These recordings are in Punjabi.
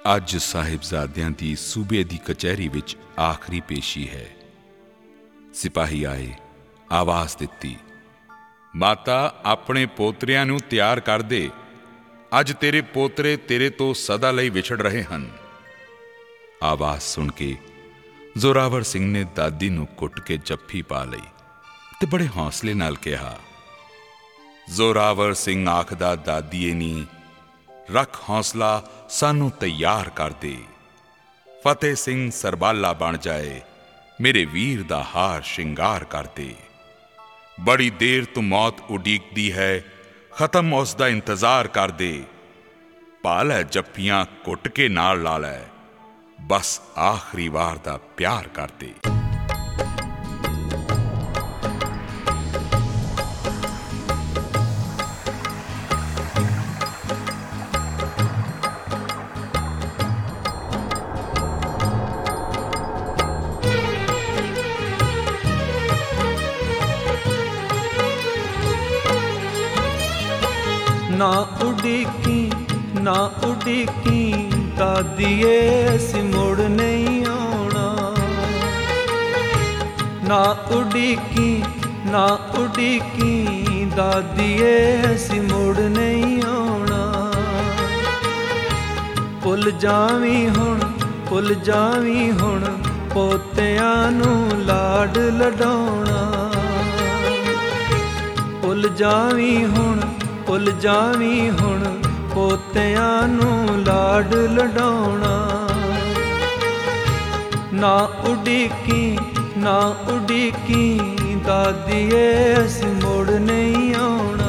ਅੱਜ ਸਾਹਿਬਜ਼ਾਦਿਆਂ ਦੀ ਸੂਬੇ ਦੀ ਕਚਹਿਰੀ ਵਿੱਚ ਆਖਰੀ ਪੇਸ਼ੀ ਹੈ। ਸਿਪਾਹੀ ਆਏ, ਆਵਾਜ਼ ਦਿੱਤੀ, ਮਾਤਾ ਆਪਣੇ ਪੋਤਰਿਆਂ ਨੂੰ ਤਿਆਰ ਕਰ ਦੇ, ਅੱਜ ਤੇਰੇ ਪੋਤਰੇ ਤੇਰੇ ਤੋਂ ਸਦਾ ਲਈ ਵਿਛੜ ਰਹੇ ਹਨ। ਆਵਾਜ਼ ਸੁਣ ਕੇ ਜ਼ੋਰਾਵਰ ਸਿੰਘ ਨੇ ਦਾਦੀ ਨੂੰ ਕੁੱਟ ਕੇ ਜੱਫੀ ਪਾ ਲਈ ਤੇ ਬੜੇ ਹੌਸਲੇ ਨਾਲ ਕਿਹਾ, ਜ਼ੋਰਾਵਰ ਸਿੰਘ ਆਖਦਾ ਦਾਦੀਏ ਨੀ, ਰੱਖ ਹੌਸਲਾ, ਸਾਨੂੰ ਤਿਆਰ ਕਰ ਦੇ। ਫਤਿਹ ਸਿੰਘ ਸਰਬਾਲਾ ਬਣ ਜਾਏ, ਮੇਰੇ ਵੀਰ ਦਾ ਹਾਰ ਸ਼ਿੰਗਾਰ ਕਰ ਦੇ। ਬੜੀ ਦੇਰ ਤੋਂ ਮੌਤ ਉਡੀਕਦੀ ਹੈ, ਖਤਮ ਉਸ ਦਾ ਇੰਤਜ਼ਾਰ ਕਰ ਦੇ। ਪਾ ਲੈ ਜੱਫੀਆਂ ਕੁੱਟ ਕੇ ਨਾਲ ਲਾ ਲੈ, ਬਸ ਆਖਰੀ ਵਾਰ ਦਾ ਪਿਆਰ ਕਰ ਦੇ। ਨਾ ਉਡੀਕੀ, ਨਾ ਉਡੀਕੀ ਦਾਦੀਏ, ਅਸੀਂ ਮੁੜ ਨਹੀਂ ਆਉਣਾ। ਨਾ ਉਡੀਕੀ, ਨਾ ਉਡੀਕੀ ਦਾਦੀਏ, ਅਸੀਂ ਮੁੜ ਨਹੀਂ ਆਉਣਾ। ਭੁੱਲ ਜਾਵੀਂ ਹੁਣ, ਭੁੱਲ ਜਾਵੀਂ ਹੁਣ, ਪੋਤਿਆਂ ਨੂੰ ਲਾਡ ਲਡਾਉਣਾ। ਭੁੱਲ ਜਾਵੀਂ ਹੁਣ, ਭੁੱਲ ਜਾਵੀਂ ਹੁਣ, ਪੋਤਿਆਂ ਨੂੰ ਲਾਡ ਲਡਾਉਣਾ। ਨਾ ਉਡੀਕੀ, ਨਾ ਉਡੀਕੀ ਦਾਦੀਏ, ਅਸੀਂ ਮੁੜ ਨਹੀਂ ਆਉਣਾ।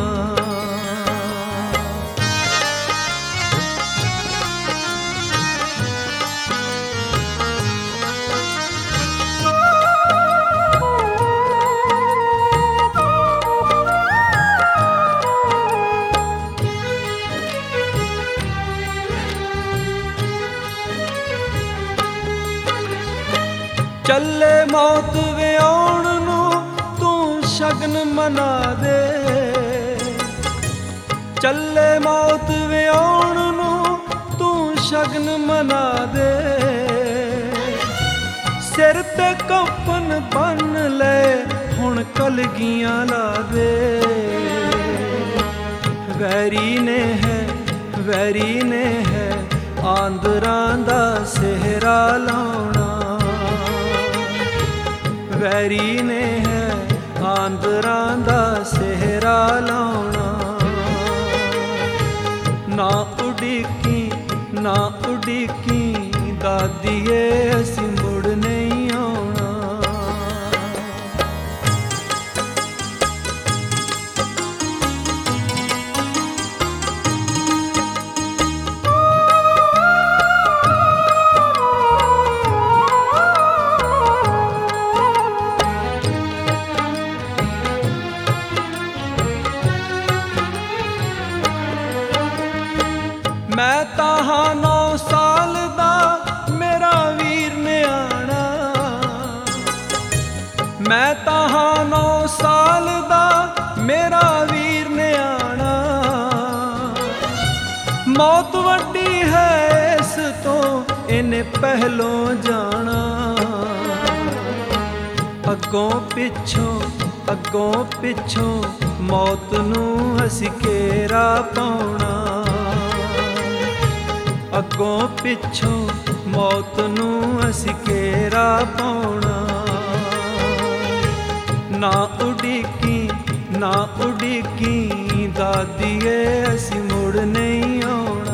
ਚੱਲੇ ਮੌਤ ਵਿਆਉਣ ਨੂੰ, ਤੂੰ ਸ਼ਗਨ ਮਨਾ ਦੇ। ਚੱਲੇ ਮੌਤ ਵਿਆਉਣ ਨੂੰ, ਤੂੰ ਸ਼ਗਨ ਮਨਾ ਦੇ। ਸਿਰ ਤੇ ਕਫਨ ਬੰਨ ਲੈ, ਹੁਣ ਕਲਗੀਆਂ ਲਾ ਦੇ। ਵੈਰੀ ਨੇ ਹੈ, ਵੈਰੀ ਨੇ ਹੈ, ਆਂਦਰਾਂ ਦਾ ਸਿਹਰਾ ਲਾਉਣਾ। ਵੈਰੀ ਨੇ ਹੈ, ਆਂਦਰਾਂ ਦਾ ਸਿਹਰਾ ਲਾਉਣਾ। ਨਾ ਉਡੀਕੀ, ਨਾ ਉਡੀਕੀ ਦਾਦੀਏ, ਅਸੀਂ ਮੁੜ ਨਹੀਂ ਆਉਣਾ। ਮੈਂ ਤਾਂ ਹਾਂ 9 ਸਾਲ ਦਾ, ਮੇਰਾ ਵੀਰ ਨਿਆਣਾ। ਮੈਂ ਤਾਂ ਹਾਂ 9 ਸਾਲ ਦਾ, ਮੇਰਾ ਵੀਰ ਨਿਆਣਾ। ਮੌਤ ਵੱਡੀ ਹੈ ਇਸ ਤੋਂ, ਇਹਨੇ ਪਹਿਲੋਂ ਜਾਣਾ। ਅੱਗੋਂ ਪਿੱਛੋਂ, ਅੱਗੋਂ ਪਿੱਛੋਂ, ਮੌਤ ਨੂੰ ਅਸੀਂ ਘੇਰਾ ਪਾਉਣਾ। ਅੱਗੋਂ ਪਿੱਛੋਂ, ਮੌਤ ਨੂੰ ਅਸੀਂ ਘੇਰਾ ਪਾਉਣਾ। ਨਾ ਉਡੀਕੀ, ਨਾ ਉਡੀਕੀ ਦਾਦੀਏ, ਅਸੀਂ ਮੁੜ ਨਹੀਂ ਆਉਣਾ।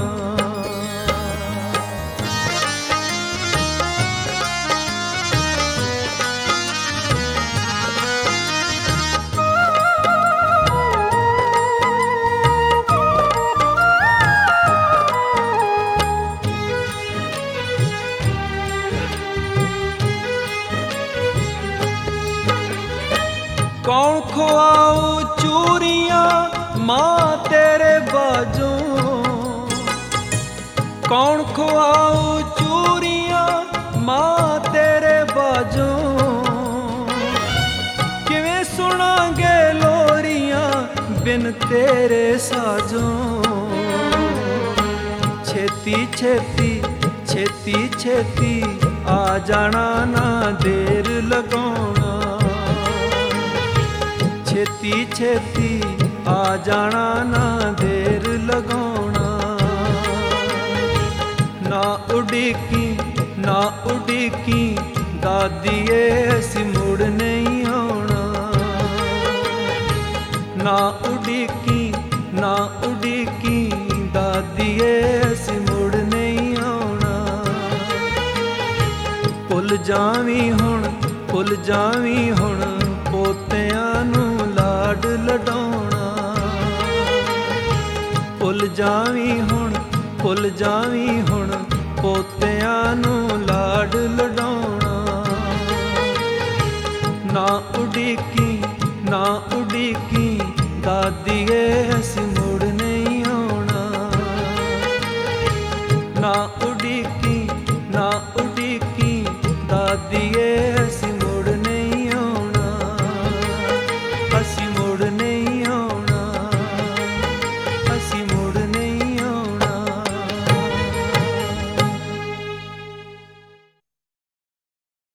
ਕੌਣ ਖਵਾਊ ਚੂਰੀਆਂ ਮਾਂ ਤੇਰੇ ਬਾਝੋਂ। ਕੌਣ ਖਵਾਊ ਚੂਰੀਆਂ ਮਾਂ ਤੇਰੇ ਬਾਝੋਂ। ਕਿਵੇਂ ਸੁਣਾਂਗੇ ਲੋਰੀਆਂ ਬਿਨ ਤੇਰੇ ਸਾਜੋਂ। ਛੇਤੀ ਛੇਤੀ, ਛੇਤੀ ਛੇਤੀ ਆ ਜਾਣਾ, ਨਾ ਦੇਰ ਲਗਾਉਣਾ। ਛੇਤੀ ਛੇਤੀ ਆ ਜਾਣਾ, ਨਾ ਦੇਰ ਲਗਾਉਣਾ। ਨਾ ਉਡੀਕੀ, ਨਾ ਉਡੀਕੀ ਦਾਦੀਏ, ਅਸੀਂ ਮੁੜ ਨਹੀਂ ਆਉਣਾ। ਨਾ ਉਡੀਕੀ, ਨਾ ਉਡੀਕੀ ਦਾਦੀਏ, ਅਸੀਂ ਮੁੜ ਨਹੀਂ ਆਉਣਾ। ਭੁੱਲ ਜਾਵੀਂ ਹੁਣ, ਭੁੱਲ ਜਾਵੀਂ ਹੁਣ ਪੋਤਿਆਂ ਨੂੰ ਲਾਡ ਲਡਾਉਣਾ। ਭੁੱਲ ਜਾਵੀਂ ਹੁਣ, ਭੁੱਲ ਜਾਵੀਂ ਹੁਣ ਪੋਤਿਆਂ ਨੂੰ ਲਾਡ ਲਡਾਉਣਾ। ਨਾ ਉਡੀਕੀ, ਨਾ ਉਡੀਕੀ ਦਾਦੀਏ, ਅਸੀਂ ਮੁੜ ਨਹੀਂ ਆਉਣਾ। ਨਾ ਉਡੀਕੀ, ਨਾ ਉਡੀਕੀ ਦਾਦੀਏ,